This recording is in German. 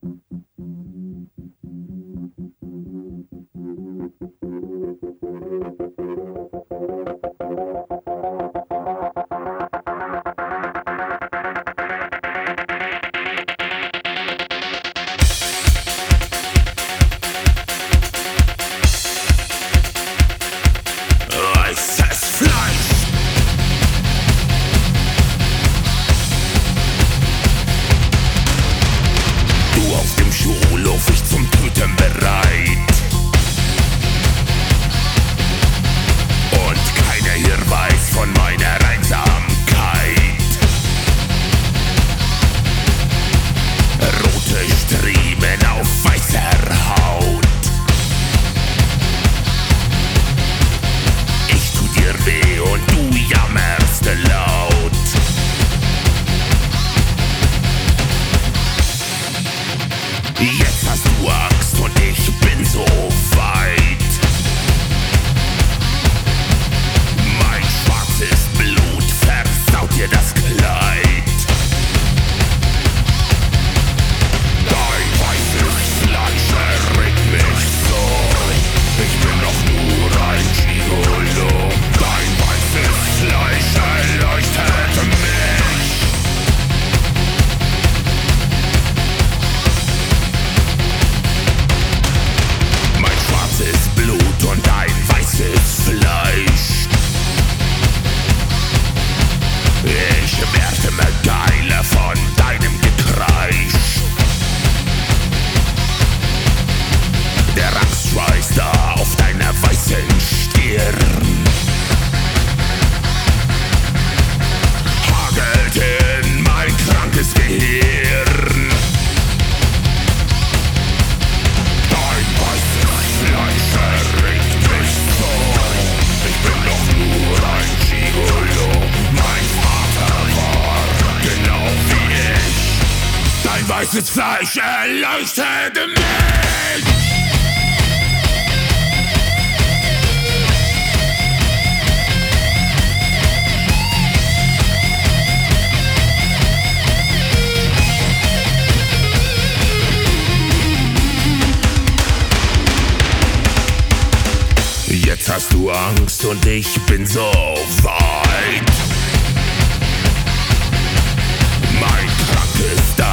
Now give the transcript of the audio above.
Jetzt hast du Angst und ich bin so weit. Mein schwarzes Blut versaut dir das Kleid. Dein weißes Fleisch erregt mich so. Ich bin doch nur ein Gigolo. Dein weißes Fleisch erleuchtet mich. Blut und ein weißes Fleisch. Ich werde mir geiler von deinem Gekreisch. Der Angstschweiß da auf deiner weißen Stirn hagelt in mein krankes Gehirn. Dein weißes Fleisch erregt mich so. Ich bin doch nur ein Gigolo. Mein Vater war genau wie ich. Dein weißes Fleisch erleuchtet mich. Jetzt hast du Angst und ich bin so weit. Mein krankes